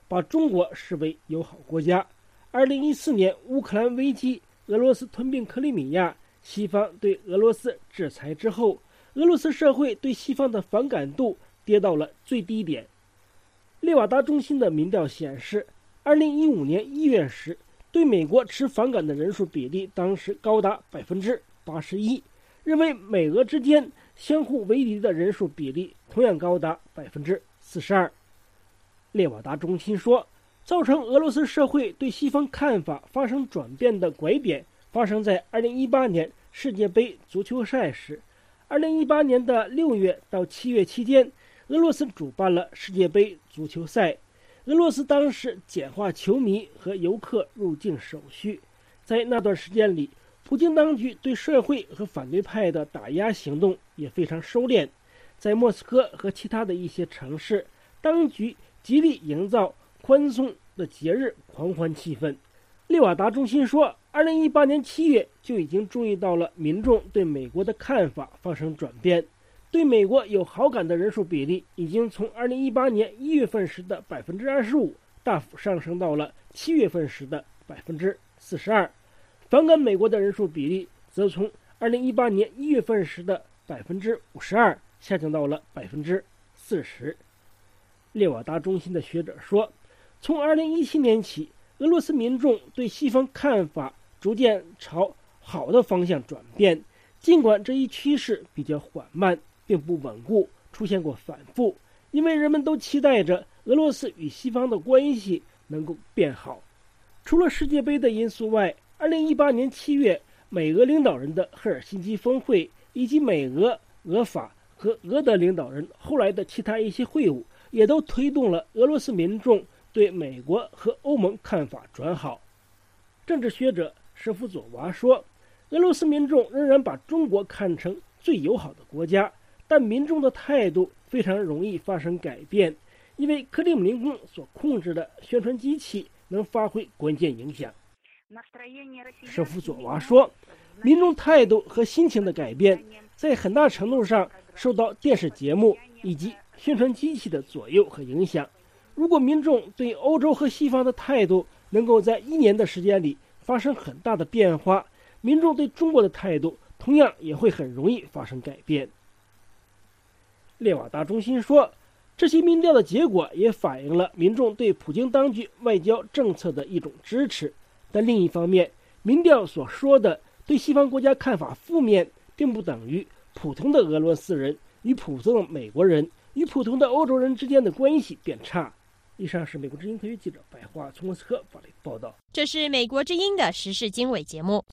把中国视为友好国家。二零一四年乌克兰危机，俄罗斯吞并克里米亚，西方对俄罗斯制裁之后，俄罗斯社会对西方的反感度跌到了最低点。列瓦达中心的民调显示，二零一五年一月时，对美国持反感的人数比例当时高达百分之八十一，认为美俄之间相互为敌的人数比例同样高达百分之四十二。列瓦达中心说，造成俄罗斯社会对西方看法发生转变的拐点发生在二零一八年世界杯足球赛时。二零一八年的六月到七月期间，俄罗斯主办了世界杯足球赛。俄罗斯当时简化球迷和游客入境手续。在那段时间里，普京当局对社会和反对派的打压行动也非常收敛。在莫斯科和其他的一些城市，当局极力营造宽松的节日狂欢气氛。列瓦达中心说，二零一八年七月就已经注意到了民众对美国的看法发生转变，对美国有好感的人数比例已经从二零一八年一月份时的百分之二十五大幅上升到了七月份时的百分之四十二，反感美国的人数比例则从二零一八年一月份时的百分之五十二下降到了百分之四十。列瓦达中心的学者说，从二零一七年起，俄罗斯民众对西方看法逐渐朝好的方向转变，尽管这一趋势比较缓慢，并不稳固，出现过反复，因为人们都期待着俄罗斯与西方的关系能够变好。除了世界杯的因素外，二零一八年七月美俄领导人的赫尔辛基峰会，以及美俄、俄法和俄德领导人后来的其他一些会晤，也都推动了俄罗斯民众对美国和欧盟看法转好。政治学者舍夫佐娃说，俄罗斯民众仍然把中国看成最友好的国家，但民众的态度非常容易发生改变，因为克里姆林宫所控制的宣传机器能发挥关键影响。舍夫佐娃说，民众态度和心情的改变在很大程度上受到电视节目以及宣传机器的左右和影响。如果民众对欧洲和西方的态度能够在一年的时间里发生很大的变化，民众对中国的态度同样也会很容易发生改变。列瓦达中心说，这些民调的结果也反映了民众对普京当局外交政策的一种支持。但另一方面，民调所说的对西方国家看法负面，并不等于普通的俄罗斯人与普通的美国人与普通的欧洲人之间的关系变差。以上是美国之音特约记者白桦从莫斯科发来的报道。 这是美国之音的时事经纬节目。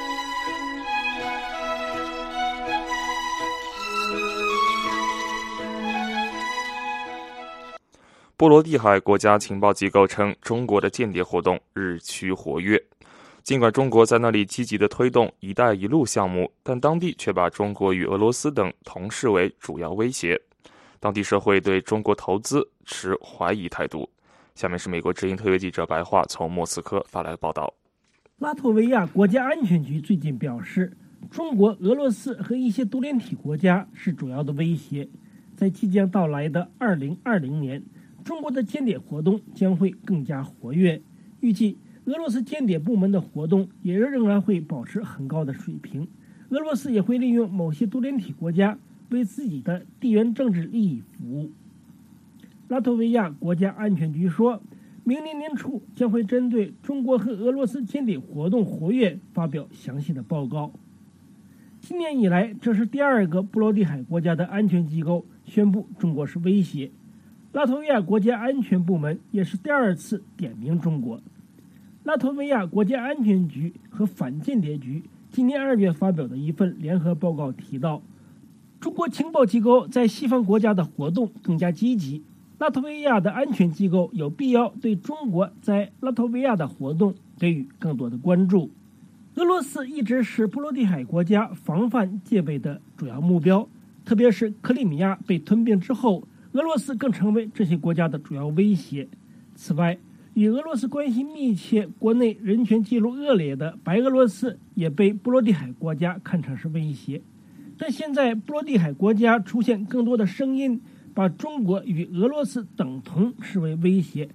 波罗的海国家情报机构称，中国的间谍活动日趋活跃。尽管中国在那里积极地推动“一带一路”项目，但当地却把中国与俄罗斯等同视为主要威胁。当地社会对中国投资持怀疑态度。下面是美国之音特约记者白桦从莫斯科发来的报道。 拉脱维亚国家安全局最近表示，中国、俄罗斯和一些多联体国家是主要的威胁。在即将到来的二零二零年，中国的间谍活动将会更加活跃。预计俄罗斯间谍部门的活动也仍然会保持很高的水平。俄罗斯也会利用某些多联体国家为自己的地缘政治利益服务。拉脱维亚国家安全局说，明年年初将会针对中国和俄罗斯间谍活动活跃发表详细的报告。今年以来，这是第二个波罗的海国家的安全机构宣布中国是威胁。拉脱维亚国家安全部门也是第二次点名中国。拉脱维亚国家安全局和反间谍局今年二月发表的一份联合报告提到，中国情报机构在西方国家的活动更加积极，拉脱维亚的安全机构有必要对中国在拉脱维亚的活动给予更多的关注。俄罗斯一直是波罗的海国家防范戒备的主要目标，特别是克里米亚被吞并之后，俄罗斯更成为这些国家的主要威胁。此外，与俄罗斯关系密切、国内人权记录恶劣的白俄罗斯也被波罗的海国家看成是威胁。但现在波罗的海国家出现更多的声音，把中国与俄罗斯等同视为威胁。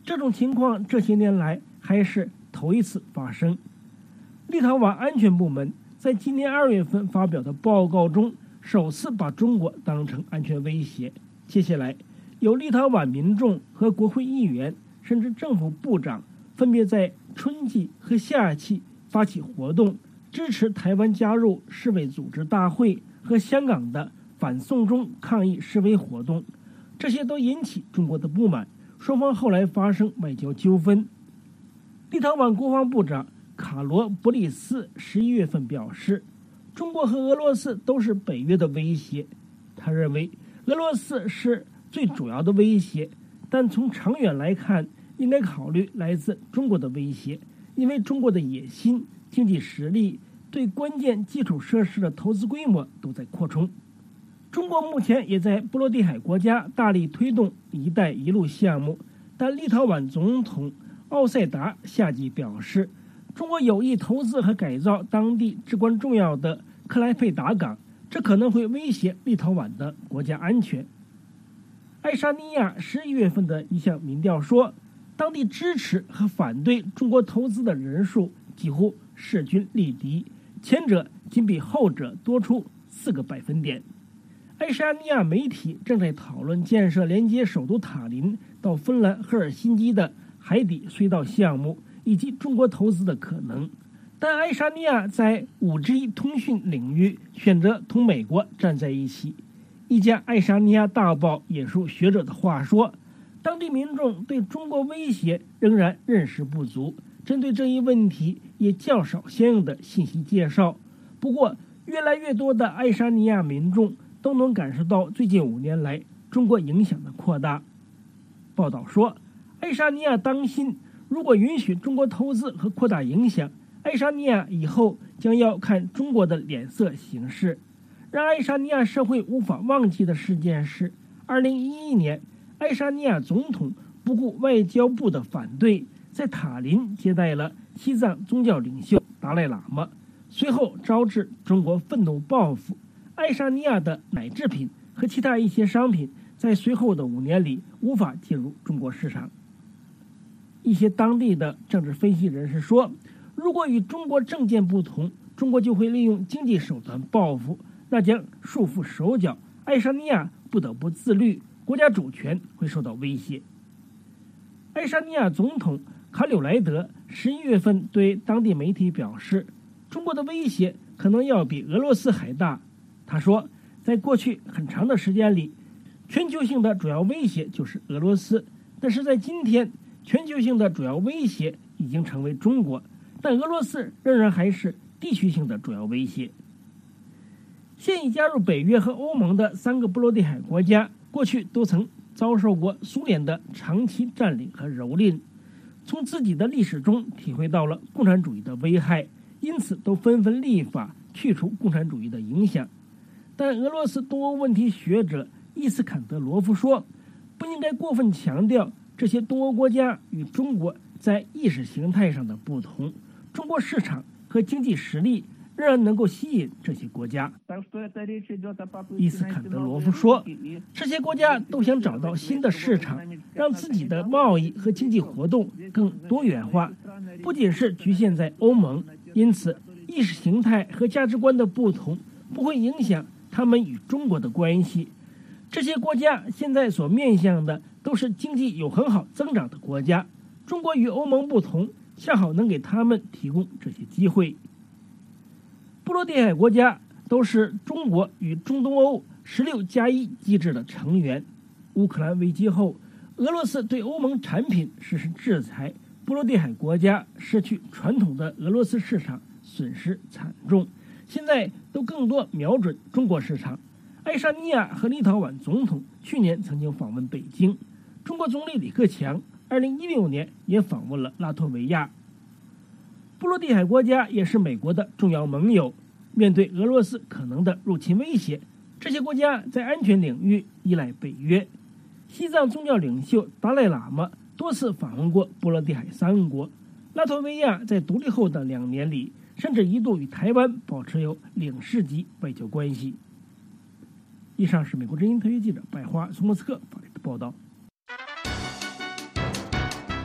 这种情况这些年来还是头一次发生。立陶宛安全部门在今年二月份发表的报告中，首次把中国当成安全威胁。接下来，有立陶宛民众和国会议员，甚至政府部长，分别在春季和夏季发起活动，支持台湾加入世卫组织大会和香港的反送中抗议示威活动。这些都引起中国的不满，双方后来发生外交纠纷。立陶宛国防部长卡罗博里斯十一月份表示，中国和俄罗斯都是北约的威胁。他认为俄罗斯是最主要的威胁，但从长远来看，应该考虑来自中国的威胁，因为中国的野心、经济实力、对关键基础设施的投资规模都在扩充。中国目前也在波罗的海国家大力推动“一带一路”项目，但立陶宛总统奥塞达夏季表示，中国有意投资和改造当地至关重要的克莱佩达港，这可能会威胁立陶宛的国家安全。爱沙尼亚十一月份的一项民调说，当地支持和反对中国投资的人数几乎势均力敌，前者仅比后者多出四个百分点。爱沙尼亚媒体正在讨论建设连接首都塔林到芬兰赫尔辛基的海底隧道项目以及中国投资的可能，但爱沙尼亚在 五 G 通讯领域选择同美国站在一起。一家爱沙尼亚大报引述学者的话说，当地民众对中国威胁仍然认识不足，针对这一问题也较少相应的信息介绍。不过，越来越多的爱沙尼亚民众都能感受到最近五年来中国影响的扩大。报道说，爱沙尼亚担心，如果允许中国投资和扩大影响，爱沙尼亚以后将要看中国的脸色行事。让爱沙尼亚社会无法忘记的事件是，二零一一年，爱沙尼亚总统不顾外交部的反对，在塔林接待了西藏宗教领袖达赖喇嘛，随后招致中国愤怒报复。爱沙尼亚的奶制品和其他一些商品在随后的五年里无法进入中国市场。一些当地的政治分析人士说，如果与中国政见不同，中国就会利用经济手段报复，那将束缚手脚，爱沙尼亚不得不自律，国家主权会受到威胁。爱沙尼亚总统卡柳莱德十一月份对当地媒体表示，中国的威胁可能要比俄罗斯还大。他说，在过去很长的时间里，全球性的主要威胁就是俄罗斯，但是在今天，全球性的主要威胁已经成为中国，但俄罗斯仍然还是地区性的主要威胁。现已加入北约和欧盟的三个波罗的海国家，过去都曾遭受过苏联的长期占领和蹂躏，从自己的历史中体会到了共产主义的危害，因此都纷纷立法去除共产主义的影响。但俄罗斯东欧问题学者伊斯坎德罗夫说，不应该过分强调这些东欧国家与中国在意识形态上的不同，中国市场和经济实力仍然能够吸引这些国家。伊斯坎德罗夫说，这些国家都想找到新的市场，让自己的贸易和经济活动更多元化，不仅是局限在欧盟，因此意识形态和价值观的不同不会影响他们与中国的关系。这些国家现在所面向的都是经济有很好增长的国家，中国与欧盟不同，恰好能给他们提供这些机会。波罗的海国家都是中国与中东欧十六加一机制的成员。乌克兰危机后，俄罗斯对欧盟产品实施制裁，波罗的海国家失去传统的俄罗斯市场，损失惨重，现在都更多瞄准中国市场。爱沙尼亚和立陶宛总统去年曾经访问北京，中国总理李克强二零一六年也访问了拉脱维亚。波罗的海国家也是美国的重要盟友，面对俄罗斯可能的入侵威胁，这些国家在安全领域依赖北约。西藏宗教领袖达赖喇嘛多次访问过波罗的海三国，拉脱维亚在独立后的两年里，甚至一度与台湾保持有领事级外交关系。以上是美国之音特约记者百花从莫斯科发来的报道。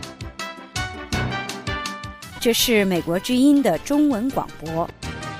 这是美国之音的中文广播。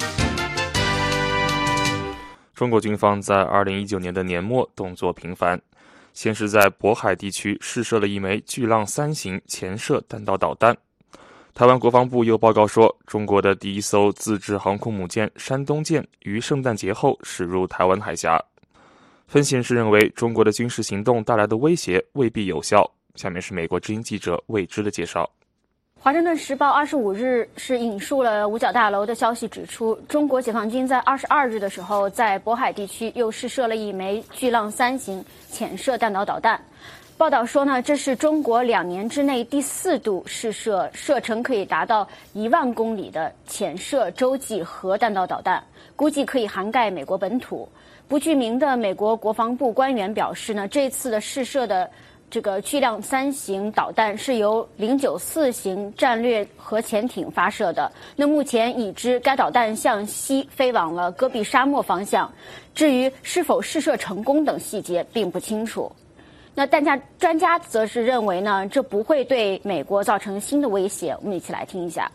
中国军方在二零一九年的年末动作频繁，先是在渤海地区试射了一枚巨浪三型潜射弹道导弹。台湾国防部又报告说，中国的第一艘自制航空母舰山东舰于圣诞节后驶入台湾海峡。分析人士认为，中国的军事行动带来的威胁未必有效。下面是美国之音记者魏之的介绍。 华盛顿时报二十五日是引述了五角大楼的消息，指出中国解放军在二十二日的时候，在渤海地区又试射了一枚巨浪三型潜射弹道导弹。报道说呢，这是中国两年之内第四度试射射程可以达到一万公里的潜射洲际核弹道导弹，估计可以涵盖美国本土。不具名的美国国防部官员表示呢，这次的试射的这个巨浪三型导弹是由零九四型战略核潜艇发射的。那目前已知该导弹向西飞往了戈壁沙漠方向，至于是否试射成功等细节并不清楚。那但家专家则是认为呢，这不会对美国造成新的威胁。我们一起来听一下。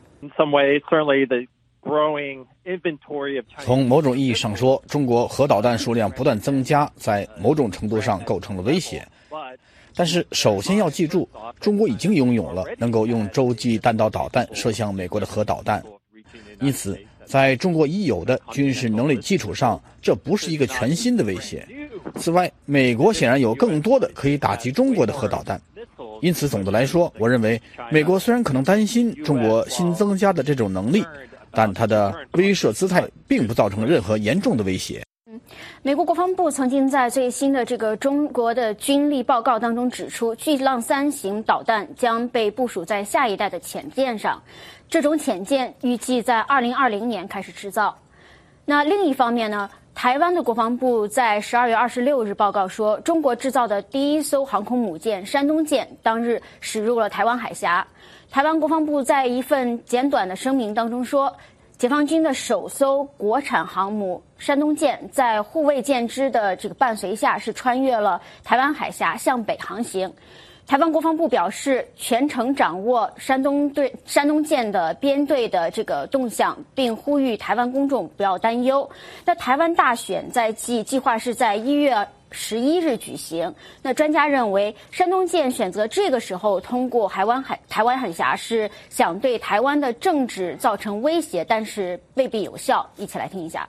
从某种意义上说，中国核导弹数量不断增加，在某种程度上构成了威胁。但是首先要记住，中国已经拥有了能够用洲际弹道导弹射向美国的核导弹，因此在中国已有的军事能力基础上，这不是一个全新的威胁。此外，美国显然有更多的可以打击中国的核导弹，因此总的来说，我认为美国虽然可能担心中国新增加的这种能力，但它的威慑姿态并不造成任何严重的威胁。 美国国防部曾经在最新的这个中国的军力报告当中指出，巨浪三型导弹将被部署在下一代的潜舰上，这种潜舰预计在二零二零年开始制造。那另一方面呢，台湾的国防部在十二月二十六日报告说，中国制造的第一艘航空母舰山东舰当日驶入了台湾海峡。台湾国防部在一份简短的声明当中说，解放军的首艘国产航母山东舰在护卫舰只的这个伴随下，是穿越了台湾海峡向北航行。台湾国防部表示，全程掌握山东队山东舰的编队的这个动向，并呼吁台湾公众不要担忧。那台湾大选在即计划是在一月十一日举行。那专家认为，山东舰选择这个时候通过台湾海台湾海峡，是想对台湾的政治造成威胁，但是未必有效。一起来听一下。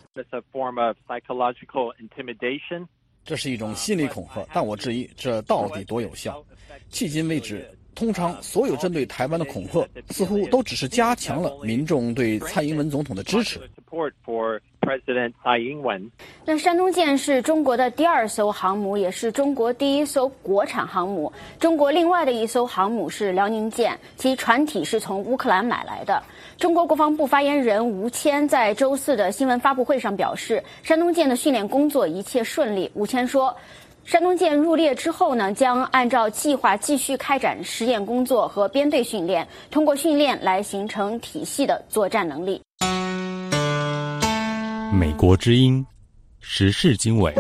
这是一种心理恐吓，但我质疑这到底多有效。迄今为止，通常所有针对台湾的恐吓似乎都只是加强了民众对蔡英文总统的支持。 那山东舰是中国的第二艘航母，也是中国第一艘国产航母。中国另外的一艘航母是辽宁舰，其船体是从乌克兰买来的。中国国防部发言人吴谦在周四的新闻发布会上表示，山东舰的训练工作一切顺利。吴谦说，山东舰入列之后呢，将按照计划继续开展实验工作和编队训练，通过训练来形成体系的作战能力。 美国之音时事经纬。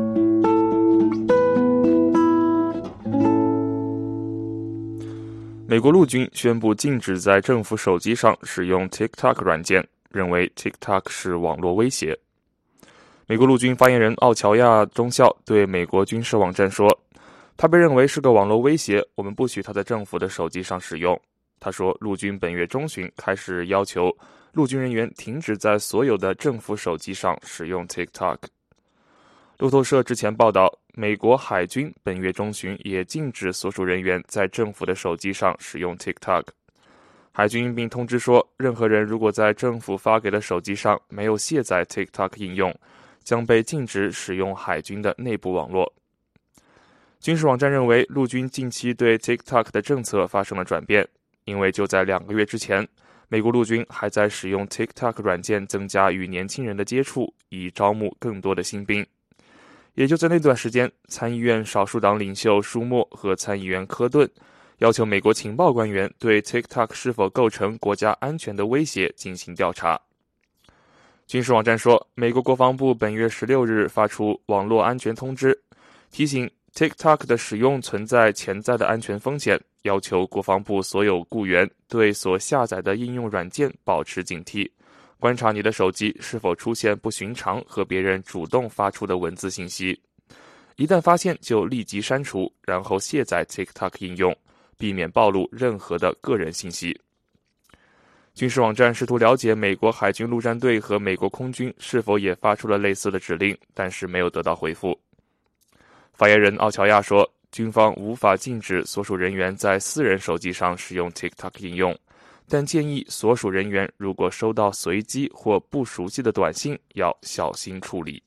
美国陆军宣布禁止在政府手机上使用 TikTok 软件，认为 TikTok 是网络威胁。美国陆军发言人奥乔亚中校对美国军事网站说，他被认为是个网络威胁，我们不许他在政府的手机上使用。他说，陆军本月中旬开始要求陆军人员停止在所有的政府手机上使用 TikTok。 路透社之前报道，美国海军本月中旬也禁止所属人员在政府的手机上使用 TikTok。 海军并通知说，任何人如果在政府发给的手机上没有卸载 TikTok 应用，将被禁止使用海军的内部网络。军事网站认为，陆军近期对 TikTok 的政策发生了转变，因为就在两个月之前，美国陆军还在使用 TikTok 软件增加与年轻人的接触，以招募更多的新兵。也就在那段时间，参议院少数党领袖舒默和参议员科顿要求美国情报官员对 TikTok 是否构成国家安全的威胁进行调查。军事网站说，美国国防部本月十六日发出网络安全通知，提醒 TikTok 的使用存在潜在的安全风险， 要求国防部所有雇员对所下载的应用软件保持警惕，观察你的手机是否出现不寻常和别人主动发出的文字信息。一旦发现就立即删除，然后卸载 TikTok 应用，避免暴露任何的个人信息。军事网站试图了解美国海军陆战队和美国空军是否也发出了类似的指令，但是没有得到回复。发言人奥乔亚说，军方无法禁止所属人员在私人手机上使用 TikTok 应用，但建议所属人员如果收到随机或不熟悉的短信，要小心处理。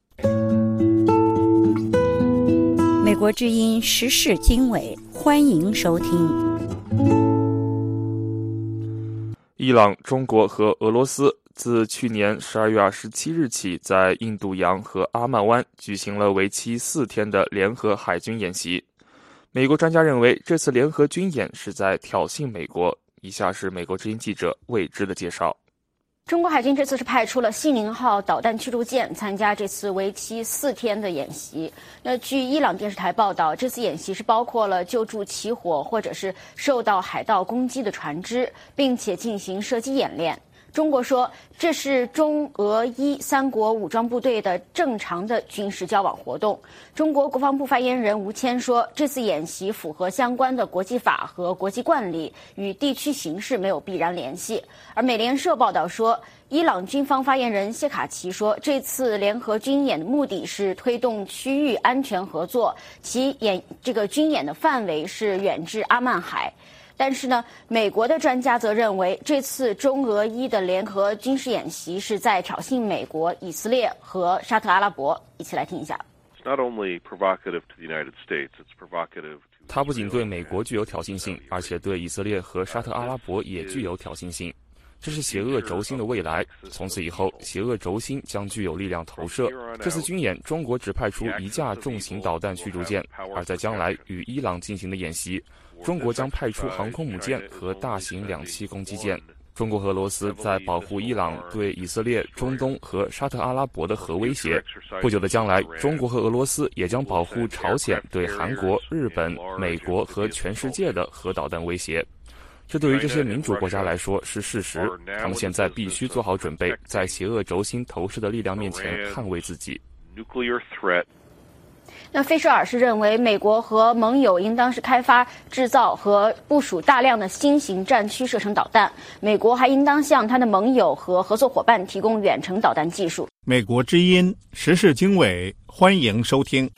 美国之音时事经纬，欢迎收听。 伊朗、中国和俄罗斯自去年十二月二十七日起，在印度洋和阿曼湾举行了为期四天的联合海军演习。美国专家认为，这次联合军演是在挑衅美国。以下是美国之音记者魏之的介绍。 中国海军这次是派出了西宁号导弹驱逐舰参加这次为期四天的演习。那据伊朗电视台报道，这次演习是包括了救助起火或者是受到海盗攻击的船只，并且进行射击演练。中国说，这是中俄伊三国武装部队的正常的军事交往活动。中国国防部发言人吴谦说，这次演习符合相关的国际法和国际惯例，与地区形势没有必然联系。而美联社报道说，伊朗军方发言人谢卡奇说，这次联合军演的目的是推动区域安全合作，其演这个军演的范围是远至阿曼海。但是呢，美国的专家则认为，这次中俄伊的联合军事演习是在挑衅美国、以色列和沙特阿拉伯。一起来听一下。 它不仅对美国具有挑衅性，而且对以色列和沙特阿拉伯也具有挑衅性。这是邪恶轴心的未来，从此以后，邪恶轴心将具有力量投射。这次军演，中国只派出一架重型导弹驱逐舰，而在将来与伊朗进行的演习，中国将派出航空母舰和大型两栖攻击舰。中国和俄罗斯在保护伊朗对以色列、中东和沙特阿拉伯的核威胁。不久的将来，中国和俄罗斯也将保护朝鲜对韩国、日本、美国和全世界的核导弹威胁。这对于这些民主国家来说是事实，他们现在必须做好准备，在邪恶轴心投射的力量面前捍卫自己。 那菲舍尔是认为，美国和盟友应当是开发、制造和部署大量的新型战区射程导弹。美国还应当向他的盟友和合作伙伴提供远程导弹技术。 美国之音时事经纬，欢迎收听。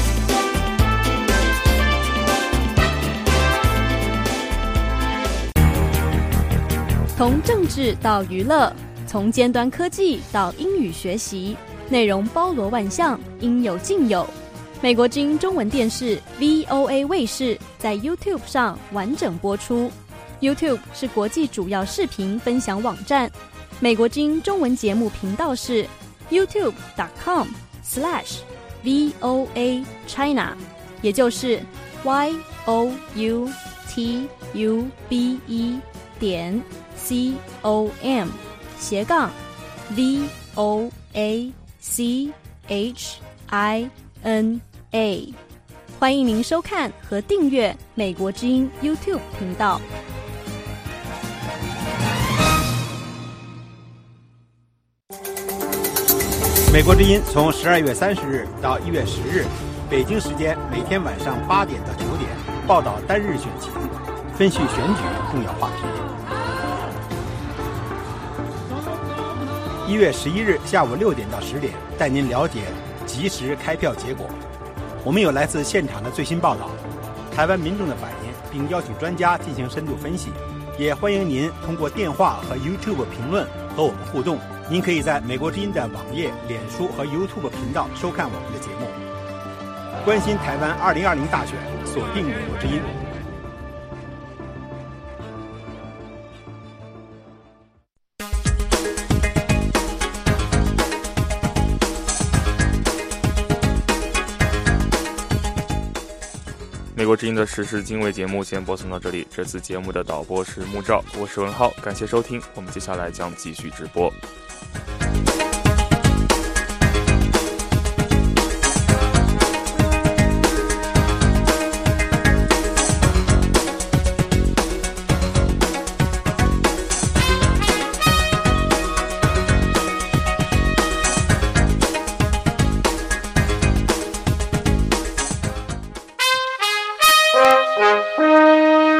从政治到娱乐，从尖端科技到英语学习，内容包罗万象，应有尽有。美国之音中文电视 V O A 卫视在 YouTube 上完整播出。YouTube 是国际主要视频分享网站。美国之音中文节目频道是 YouTube dot com slash V O A China， 也就是 Y O U T U B E 点 C O M 斜杠 V O A C H I N A， 欢迎您收看和订阅美国之音 YouTube 频道。 美国之音从十二月三十日到一月十日，北京时间每天晚上八点到九点，报道单日选情，分析选举重要话题。一月十一日下午六点到十点，带您了解即时开票结果。我们有来自现场的最新报道，台湾民众的反应，并邀请专家进行深度分析。也欢迎您通过电话和 YouTube 评论和我们互动。您可以在美国之音的网页、脸书和 YouTube 频道收看我们的节目。关心台湾二零二零大选，锁定美国之音。 美国之音的时事经纬节目先播送到这里，这次节目的导播是木照，我是文浩，感谢收听，我们接下来将继续直播。